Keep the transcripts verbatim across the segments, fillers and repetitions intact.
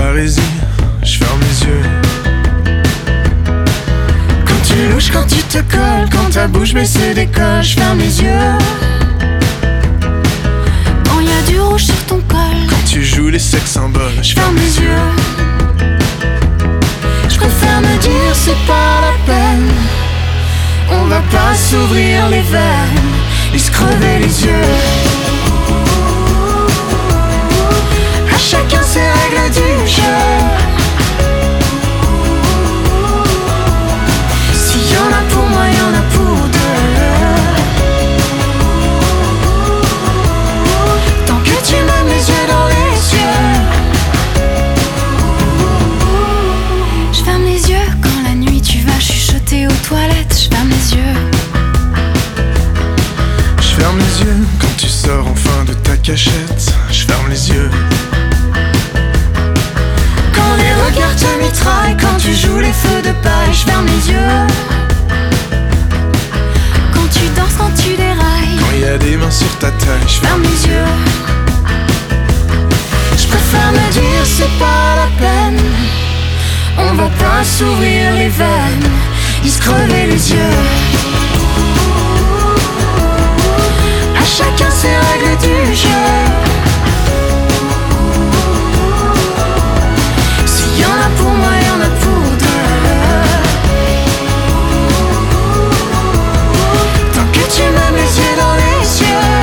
barésie, je ferme les yeux. Quand tu louches, quand tu te colles, quand ta bouche baisse et décolle, je ferme les yeux. Quand y a du rouge sur ton col, quand tu joues les sex symboles, je ferme les yeux. Je préfère me dire c'est pas la peine. On va pas s'ouvrir les veines et se crever les yeux. À chacun ses règles du jeu. S'il y en a pour moi, y en a pour deux. Tant que tu m'aimes les yeux dans les yeux. Je ferme les yeux quand la nuit tu vas chuchoter aux toilettes. Je ferme les yeux. Je ferme les yeux quand tu sors enfin de ta cachette. Je ferme les yeux. Quand les regards te mitraillent, quand tu joues les feux de paille, je ferme les yeux. Quand tu danses, quand tu dérailles, quand y a des mains sur ta taille, je ferme les yeux. Je préfère me dire c'est pas la peine. On va pas s'ouvrir les veines, y se crever les yeux. À chacun ses règles du jeu. S'il y en a pour moi, y en a pour deux. Tant que tu m'aimes les yeux dans les yeux.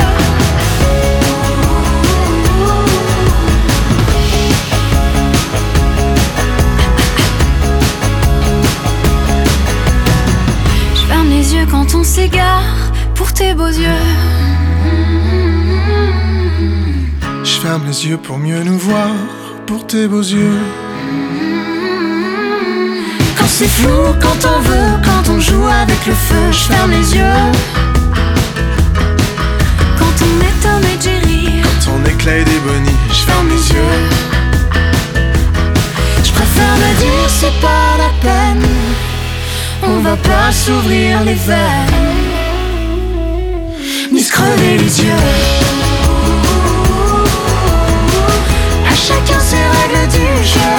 je ferme les yeux quand on s'égare pour tes beaux yeux. Je ferme les yeux pour mieux nous voir, pour tes beaux yeux. Quand c'est flou, quand on veut, quand on joue avec le feu, je ferme les yeux. Quand on est Tom et Jerry, quand on est Clyde et Bonnie, je ferme les yeux. je préfère me dire c'est pas la peine. On va pas s'ouvrir les veines, ni se crever les yeux. À chacun ses règles du jeu.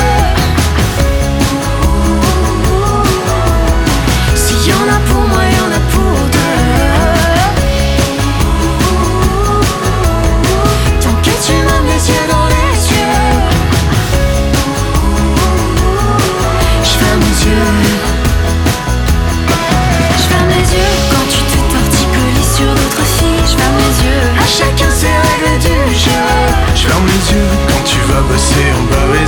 S'il y en a pour moi, y en a pour deux. Tant que tu m'aimes les yeux dans les yeux. Je ferme les yeux. Je ferme les yeux quand tu te torticolis sur d'autres filles. Je ferme les yeux. À chacun ses règles du jeu. Je ferme les yeux quand tu vas passer en bas.